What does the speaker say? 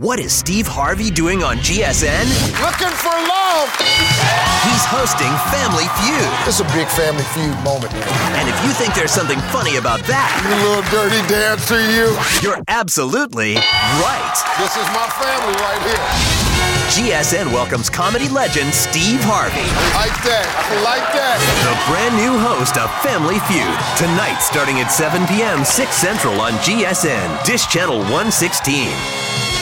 What is Steve Harvey doing on GSN? Looking for love. He's hosting Family Feud. It's a big Family Feud moment, man. And if you think there's something funny about that, You little dirty dancer, you. you're absolutely right. This is my family right here. GSN welcomes comedy legend Steve Harvey, I like that. I like that. the brand new host of Family Feud. Tonight, starting at 7 p.m., 6 Central on GSN, Dish Channel 116.